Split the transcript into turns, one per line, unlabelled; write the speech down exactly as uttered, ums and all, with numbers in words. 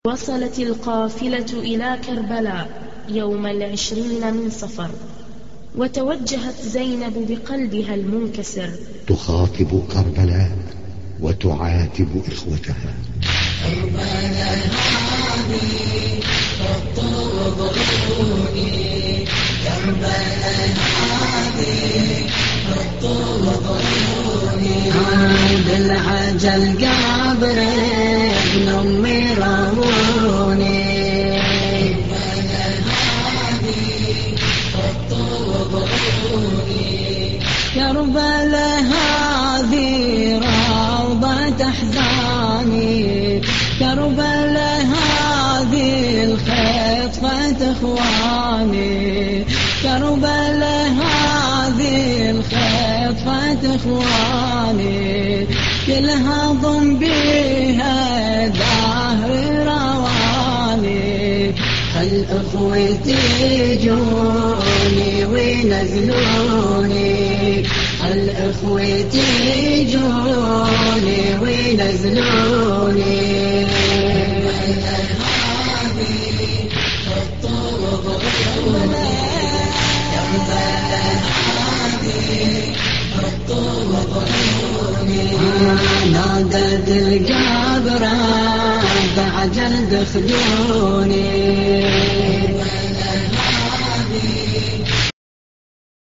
وصلت القافلة إلى كربلاء يوم العشرين من صفر، وتوجهت زينب بقلبها المنكسر
تخاطب كربلاء وتعاتب إخوتها.
كربلاء هذه فاضطروا ضروني، كربلاء هذه فاضطروا ضروني، بالعجل قبر ابن أمي رموني، كربلاء هذه فاضطروا ضروني، كربلاء هذه روضة أحزاني، كربلاء هذه الخطفة إخواني، كربلاء هذه الخطفة إخواني، كلها ضم بيها دهر رواني، خل أخوتي يجوني وينزلوني، خل أخوتي يجوني وينزلوني، نادت القبر بعجل دخلوني،